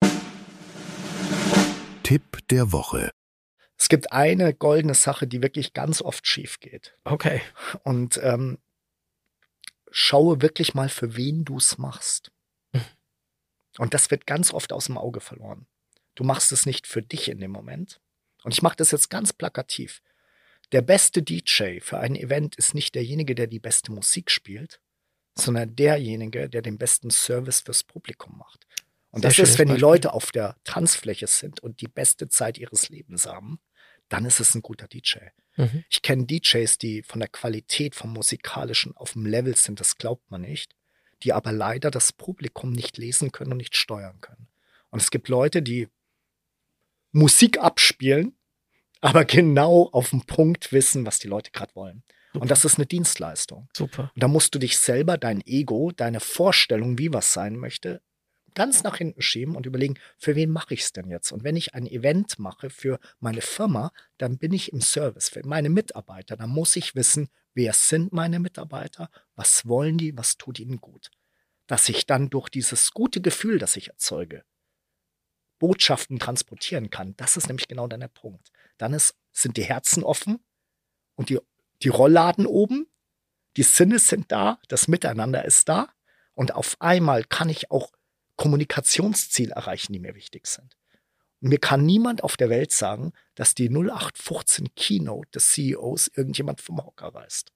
Tipp der Woche. Es gibt eine goldene Sache, die wirklich ganz oft schief geht. Okay. Und ähm, schaue wirklich mal, für wen du es machst. Mhm. Und das wird ganz oft aus dem Auge verloren. Du machst es nicht für dich in dem Moment. Und ich mache das jetzt ganz plakativ. Der beste D J für ein Event ist nicht derjenige, der die beste Musik spielt, sondern derjenige, der den besten Service fürs Publikum macht. Und Sehr das schönes ist, wenn die Beispiel. Leute auf der Tanzfläche sind und die beste Zeit ihres Lebens haben, dann ist es ein guter D J. Mhm. Ich kenne D Js, die von der Qualität vom Musikalischen auf dem Level sind, das glaubt man nicht, die aber leider das Publikum nicht lesen können und nicht steuern können. Und es gibt Leute, die Musik abspielen, aber genau auf den Punkt wissen, was die Leute gerade wollen. Super. Und das ist eine Dienstleistung. Super. Und da musst du dich selber, dein Ego, deine Vorstellung, wie was sein möchte, ganz nach hinten schieben und überlegen, für wen mache ich es denn jetzt? Und wenn ich ein Event mache für meine Firma, dann bin ich im Service für meine Mitarbeiter. Dann muss ich wissen, wer sind meine Mitarbeiter, was wollen die, was tut ihnen gut. Dass ich dann durch dieses gute Gefühl, das ich erzeuge, Botschaften transportieren kann. Das ist nämlich genau dann der Punkt. Dann ist, sind die Herzen offen und die, die Rollladen oben, die Sinne sind da, das Miteinander ist da und auf einmal kann ich auch Kommunikationsziele erreichen, die mir wichtig sind. Und mir kann niemand auf der Welt sagen, dass die null acht fünfzehn Keynote des C E Os irgendjemand vom Hocker reißt.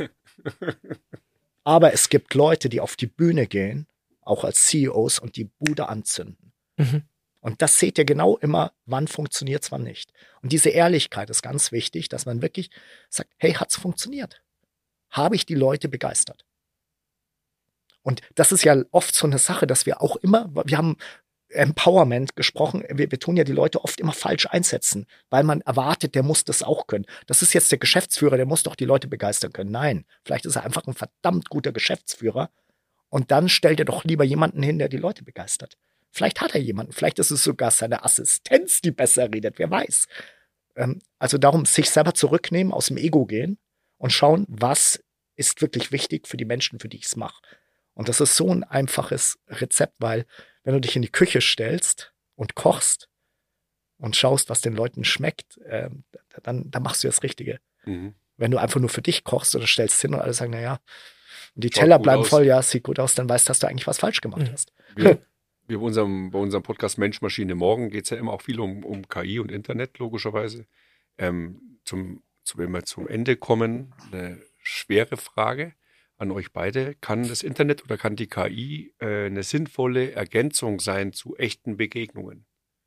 Aber es gibt Leute, die auf die Bühne gehen, auch als C E Os und die Bude anzünden. Mhm. Und das seht ihr genau immer, wann funktioniert es, wann nicht. Und diese Ehrlichkeit ist ganz wichtig, dass man wirklich sagt, hey, hat's funktioniert? Habe ich die Leute begeistert? Und das ist ja oft so eine Sache, dass wir auch immer, wir haben Empowerment gesprochen, wir, wir tun ja die Leute oft immer falsch einsetzen, weil man erwartet, der muss das auch können. Das ist jetzt der Geschäftsführer, der muss doch die Leute begeistern können. Nein, vielleicht ist er einfach ein verdammt guter Geschäftsführer und dann stellt er doch lieber jemanden hin, der die Leute begeistert. Vielleicht hat er jemanden, vielleicht ist es sogar seine Assistenz, die besser redet, wer weiß. Ähm, also darum, sich selber zurücknehmen, aus dem Ego gehen und schauen, was ist wirklich wichtig für die Menschen, für die ich es mache. Und das ist so ein einfaches Rezept, weil wenn du dich in die Küche stellst und kochst und schaust, was den Leuten schmeckt, äh, dann, dann machst du das Richtige. Mhm. Wenn du einfach nur für dich kochst oder stellst hin und alle sagen, naja, und die Schaut Teller bleiben aus. voll, ja, sieht gut aus, dann weißt du, dass du eigentlich was falsch gemacht mhm. hast. Wir, wir bei, unserem, bei unserem Podcast Mensch, Maschine, Morgen geht es ja immer auch viel um, um K I und Internet, logischerweise. Ähm, zum, zu, wenn wir zum Ende kommen, eine schwere Frage an euch beide. Kann das Internet oder kann die K I äh, eine sinnvolle Ergänzung sein zu echten Begegnungen?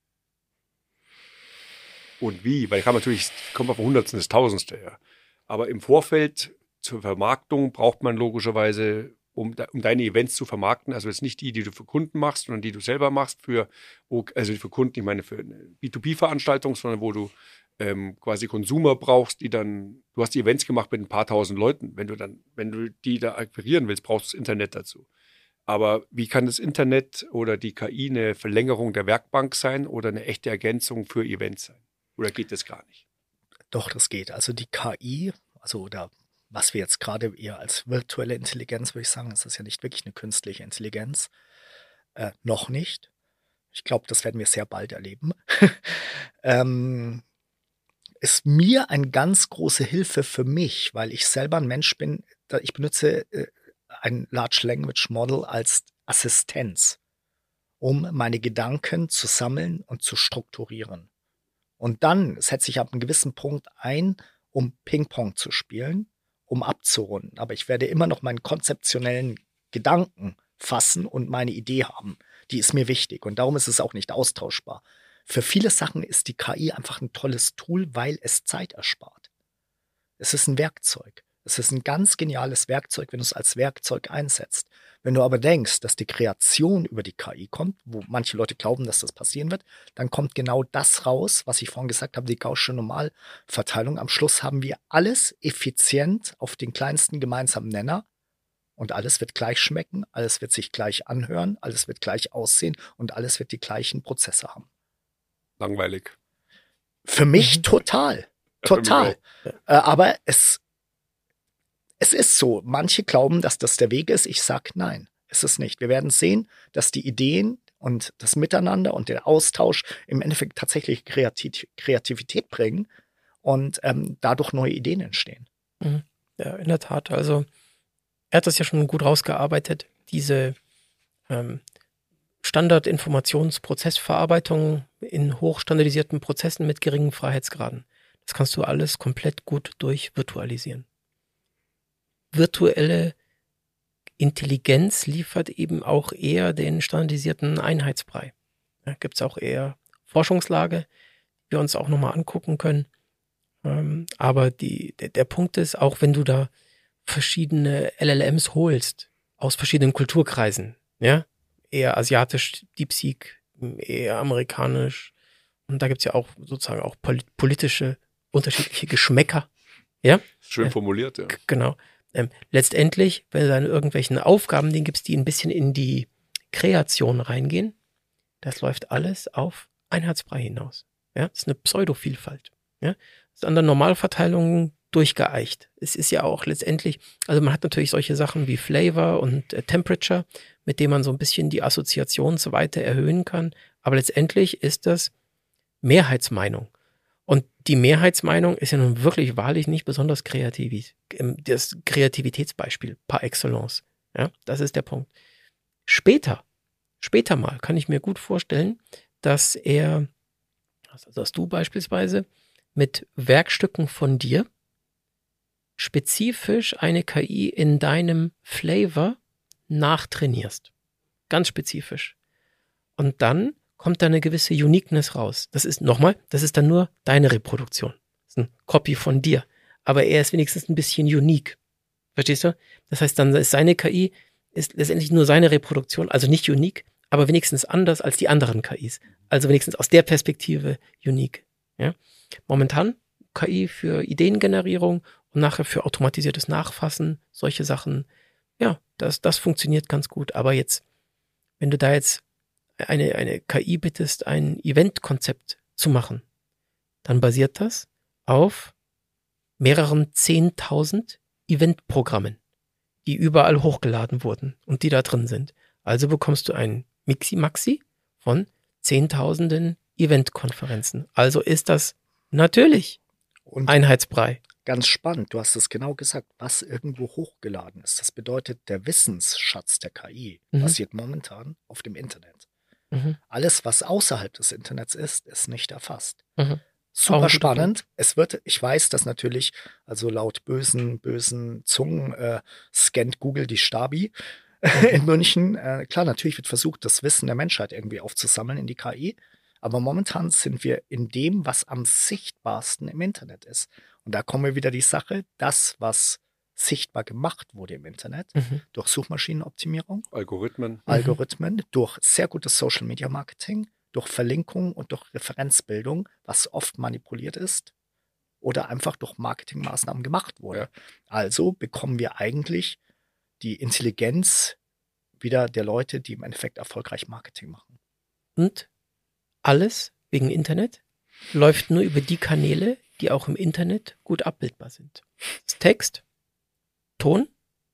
Und wie? Weil kann man natürlich, kommt man von Hundertsten bis Tausendste her. Aber im Vorfeld zur Vermarktung braucht man logischerweise, um, um deine Events zu vermarkten, also jetzt nicht die, die du für Kunden machst, sondern die du selber machst, für, also für Kunden, ich meine für eine B zwei B-Veranstaltung, sondern wo du ähm, quasi Konsumer brauchst, die dann, du hast die Events gemacht mit ein paar tausend Leuten, wenn du dann, wenn du die da akquirieren willst, brauchst du das Internet dazu. Aber wie kann das Internet oder die K I eine Verlängerung der Werkbank sein oder eine echte Ergänzung für Events sein? Oder geht das gar nicht? Doch, das geht. Also die K I, also oder was wir jetzt gerade eher als virtuelle Intelligenz, würde ich sagen, das ist ja nicht wirklich eine künstliche Intelligenz. Äh, noch nicht. Ich glaube, das werden wir sehr bald erleben. ähm, ist mir eine ganz große Hilfe für mich, weil ich selber ein Mensch bin. Ich benutze äh, ein Large Language Model als Assistenz, um meine Gedanken zu sammeln und zu strukturieren. Und dann setze ich ab einem gewissen Punkt ein, um Ping-Pong zu spielen, um abzurunden. Aber ich werde immer noch meinen konzeptionellen Gedanken fassen und meine Idee haben. Die ist mir wichtig und darum ist es auch nicht austauschbar. Für viele Sachen ist die K I einfach ein tolles Tool, weil es Zeit erspart. Es ist ein Werkzeug. Es ist ein ganz geniales Werkzeug, wenn du es als Werkzeug einsetzt. Wenn du aber denkst, dass die Kreation über die K I kommt, wo manche Leute glauben, dass das passieren wird, dann kommt genau das raus, was ich vorhin gesagt habe, die Gaußsche Normalverteilung. Am Schluss haben wir alles effizient auf den kleinsten gemeinsamen Nenner und alles wird gleich schmecken, alles wird sich gleich anhören, alles wird gleich aussehen und alles wird die gleichen Prozesse haben. Langweilig. Für mich total. Total. Äh, aber es Es ist so, manche glauben, dass das der Weg ist. Ich sage nein, ist es nicht. Wir werden sehen, dass die Ideen und das Miteinander und der Austausch im Endeffekt tatsächlich Kreativ- Kreativität bringen und ähm, dadurch neue Ideen entstehen. Ja, in der Tat. Also er hat das ja schon gut rausgearbeitet, diese ähm, Standardinformationsprozessverarbeitung in hochstandardisierten Prozessen mit geringen Freiheitsgraden. Das kannst du alles komplett gut durchvirtualisieren. Virtuelle Intelligenz liefert eben auch eher den standardisierten Einheitsbrei. Da gibt es auch eher Forschungslage, die wir uns auch nochmal angucken können. Ähm, aber die, der, der Punkt ist, auch wenn du da verschiedene L L Ms holst, aus verschiedenen Kulturkreisen, ja, eher asiatisch, DeepSeek, eher amerikanisch. Und da gibt es ja auch sozusagen auch politische, unterschiedliche Geschmäcker. Ja? Schön äh, formuliert, ja. Genau. Ähm, letztendlich, wenn du dann irgendwelchen Aufgaben, denen gibst, die ein bisschen in die Kreation reingehen, das läuft alles auf Einheitsbrei hinaus. Ja? Das ist eine Pseudovielfalt. Ja? Das ist an der Normalverteilung durchgeeicht. Es ist ja auch letztendlich, also man hat natürlich solche Sachen wie Flavor und äh, Temperature, mit denen man so ein bisschen die Assoziationsweite erhöhen kann, aber letztendlich ist das Mehrheitsmeinung. Und die Mehrheitsmeinung ist ja nun wirklich wahrlich nicht besonders kreativ. Das Kreativitätsbeispiel par excellence. Ja, das ist der Punkt. Später, später mal kann ich mir gut vorstellen, dass er, also dass du beispielsweise mit Werkstücken von dir spezifisch eine K I in deinem Flavor nachtrainierst. Ganz spezifisch. Und dann kommt da eine gewisse Uniqueness raus. Das ist, nochmal, das ist dann nur deine Reproduktion. Das ist ein Copy von dir. Aber er ist wenigstens ein bisschen unique. Verstehst du? Das heißt, dann ist seine K I ist letztendlich nur seine Reproduktion, also nicht unique, aber wenigstens anders als die anderen K Is. Also wenigstens aus der Perspektive unique. Ja? Momentan K I für Ideengenerierung und nachher für automatisiertes Nachfassen, solche Sachen. Ja, das, das funktioniert ganz gut. Aber jetzt, wenn du da jetzt eine, eine K I bittest, ein Eventkonzept zu machen, dann basiert das auf mehreren zehntausend Eventprogrammen, die überall hochgeladen wurden und die da drin sind. Also bekommst du ein Mixi-Maxi von zehntausenden Eventkonferenzen. Also ist das natürlich Und Einheitsbrei. ganz spannend, du hast es genau gesagt, was irgendwo hochgeladen ist. Das bedeutet, der Wissensschatz der K I Mhm. basiert momentan auf dem Internet. Mhm. Alles, was außerhalb des Internets ist, ist nicht erfasst. Mhm. Auch ein Super guter spannend. Es wird, ich weiß, dass natürlich, also laut bösen, bösen Zungen äh, scannt Google die Stabi in München. Äh, klar, natürlich wird versucht, das Wissen der Menschheit irgendwie aufzusammeln in die K I. Aber momentan sind wir in dem, was am sichtbarsten im Internet ist. Und da kommen wir wieder die Sache, das, was sichtbar gemacht wurde im Internet, Mhm. durch Suchmaschinenoptimierung, Algorithmen. Algorithmen, durch sehr gutes Social Media Marketing, durch Verlinkung und durch Referenzbildung, was oft manipuliert ist oder einfach durch Marketingmaßnahmen gemacht wurde. Ja. Also bekommen wir eigentlich die Intelligenz wieder der Leute, die im Endeffekt erfolgreich Marketing machen. Und alles wegen Internet läuft nur über die Kanäle, die auch im Internet gut abbildbar sind. Das ist Text, Ton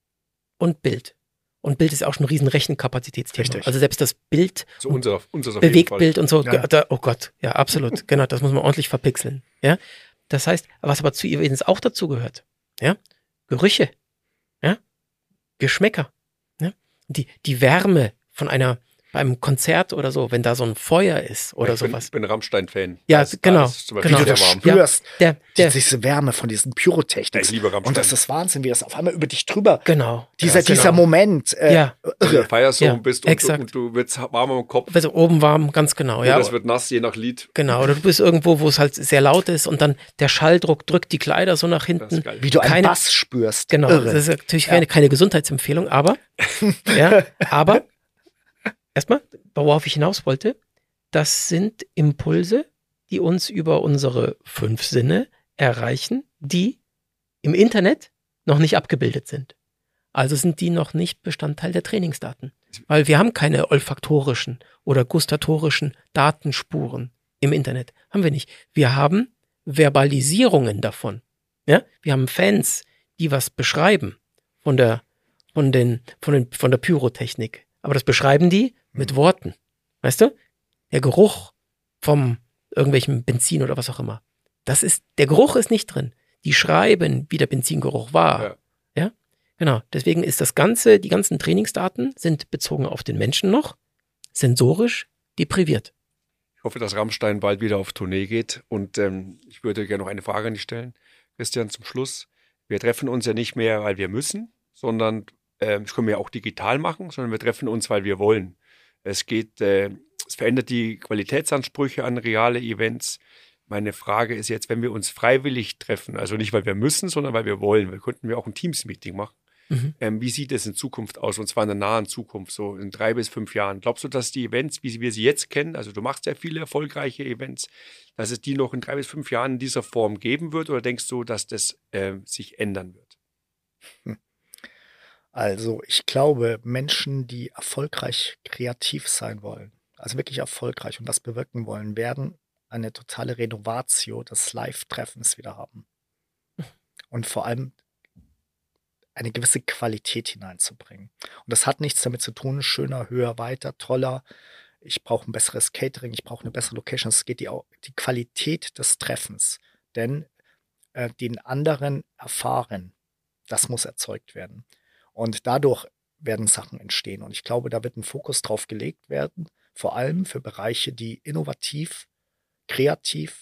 und Bild. Und Bild ist auch schon ein riesen Rechenkapazitätsthema. Richtig. Also selbst das Bild, So unser, unser auf jeden Bewegtbild Fall. und so, Ja. da, oh Gott, ja, absolut, genau, das muss man ordentlich verpixeln. Ja? Das heißt, was aber zu Events auch dazu gehört, ja, Gerüche, ja, Geschmäcker, ja? Die, die Wärme von einer, beim Konzert oder so, wenn da so ein Feuer ist oder ich bin, sowas. bin Rammstein-Fan. Ja, Da ist- genau, da ist zum Beispiel genau. Wie du sehr das warm. Ja. spürst, Der, die, der, diese Wärme von diesen Pyrotechnik. Ich liebe Rammstein. Und das ist Wahnsinn, wie das auf einmal über dich drüber, genau. dieser, ja, genau. dieser Moment, äh, Ja, Wenn du irre. in Firezone Ja, bist und, exakt. und du wirst warm im Kopf. Also oben warm, ganz genau, Ja, ja. das wird nass, je nach Lied. Genau, oder du bist irgendwo, wo es halt sehr laut ist und dann der Schalldruck drückt die Kleider so nach Das hinten. ist geil. Wie du einen keine- Bass spürst. Genau, Irre. das ist natürlich Ja. keine, keine Gesundheitsempfehlung, aber, ja, aber erstmal, worauf ich hinaus wollte, das sind Impulse, die uns über unsere fünf Sinne erreichen, die im Internet noch nicht abgebildet sind. Also sind die noch nicht Bestandteil der Trainingsdaten. Weil wir haben keine olfaktorischen oder gustatorischen Datenspuren im Internet. Haben wir nicht. Wir haben Verbalisierungen davon. Ja? Wir haben Fans, die was beschreiben von der, von den, von den, von der Pyrotechnik. Aber das beschreiben die mit Worten. Weißt du? Der Geruch vom irgendwelchen Benzin oder was auch immer. Das ist, der Geruch ist nicht drin. Die schreiben, wie der Benzingeruch war. Ja. Ja? Genau. Deswegen ist das Ganze, die ganzen Trainingsdaten sind bezogen auf den Menschen noch, sensorisch depriviert. Ich hoffe, dass Rammstein bald wieder auf Tournee geht. Und ähm, ich würde gerne noch eine Frage an dich stellen, Christian, zum Schluss. Wir treffen uns ja nicht mehr, weil wir müssen, sondern äh, das können wir auch digital machen, sondern wir treffen uns, weil wir wollen. Es geht, äh, es verändert die Qualitätsansprüche an reale Events. Meine Frage ist jetzt, wenn wir uns freiwillig treffen, also nicht, weil wir müssen, sondern weil wir wollen, wir könnten wir auch ein Teams-Meeting machen. Mhm. Ähm, wie sieht es in Zukunft aus? Und zwar in der nahen Zukunft, so in drei bis fünf Jahren. Glaubst du, dass die Events, wie wir sie jetzt kennen, also du machst ja viele erfolgreiche Events, dass es die noch in drei bis fünf Jahren in dieser Form geben wird? Oder denkst du, dass das äh, sich ändern wird? Also ich glaube, Menschen, die erfolgreich kreativ sein wollen, also wirklich erfolgreich und was bewirken wollen, werden eine totale Renovatio des Live-Treffens wieder haben. Und vor allem eine gewisse Qualität hineinzubringen. Und das hat nichts damit zu tun, schöner, höher, weiter, toller. Ich brauche ein besseres Catering, ich brauche eine bessere Location. Es geht die, die Qualität des Treffens. Denn äh, den anderen erfahren, das muss erzeugt werden. Und dadurch werden Sachen entstehen. Und ich glaube, da wird ein Fokus drauf gelegt werden, vor allem für Bereiche, die innovativ, kreativ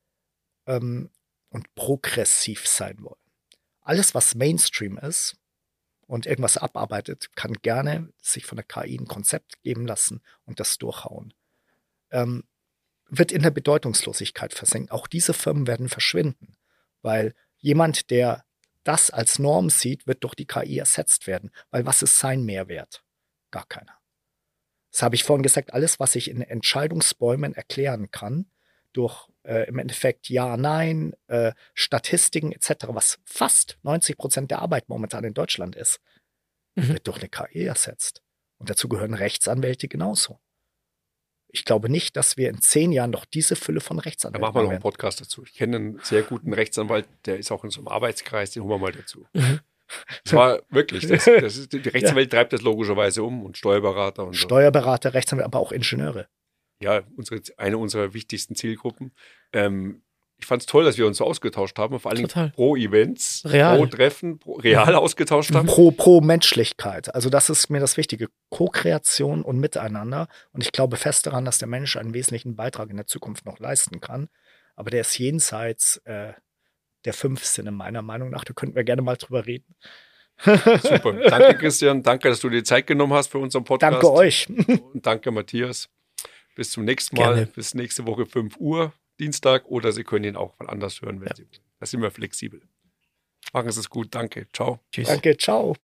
ähm, und progressiv sein wollen. Alles, was Mainstream ist und irgendwas abarbeitet, kann gerne sich von der K I ein Konzept geben lassen und das durchhauen. Ähm, wird in der Bedeutungslosigkeit versenkt. Auch diese Firmen werden verschwinden, weil jemand, der das als Norm sieht, wird durch die K I ersetzt werden. Weil was ist sein Mehrwert? Gar keiner. Das habe ich vorhin gesagt, alles, was ich in Entscheidungsbäumen erklären kann, durch äh, im Endeffekt Ja, Nein, äh, Statistiken et cetera, was fast neunzig Prozent der Arbeit momentan in Deutschland ist, mhm. wird durch eine K I ersetzt. Und dazu gehören Rechtsanwälte genauso. Ich glaube nicht, dass wir in zehn Jahren noch diese Fülle von Rechtsanwälten haben. Da machen wir noch einen Podcast dazu. Ich kenne einen sehr guten Rechtsanwalt, der ist auch in so einem Arbeitskreis, den holen wir mal dazu. Mhm. Das war wirklich, das, das ist, die Rechtsanwälte ja. treibt das logischerweise um und Steuerberater und so. Steuerberater, Rechtsanwälte, aber auch Ingenieure. Ja, unsere, eine unserer wichtigsten Zielgruppen. Ähm, ich fand es toll, dass wir uns so ausgetauscht haben, vor allem Total. pro Events, real. pro Treffen, pro, real ja. ausgetauscht haben. Pro, pro Menschlichkeit. Also das ist mir das Wichtige. Co-Kreation und Miteinander. Und ich glaube fest daran, dass der Mensch einen wesentlichen Beitrag in der Zukunft noch leisten kann. Aber der ist jenseits äh, der fünf Sinne meiner Meinung nach. Da könnten wir gerne mal drüber reden. Super. Danke, Christian. Danke, dass du dir Zeit genommen hast für unseren Podcast. Danke euch. Und danke, Matthias. Bis zum nächsten Mal. Gerne. Bis nächste Woche fünf Uhr, Dienstag. Oder Sie können ihn auch mal anders hören, wenn ja. Sie wollen. Da sind wir flexibel. Machen Sie es gut. Danke. Ciao. Tschüss. Danke. Ciao.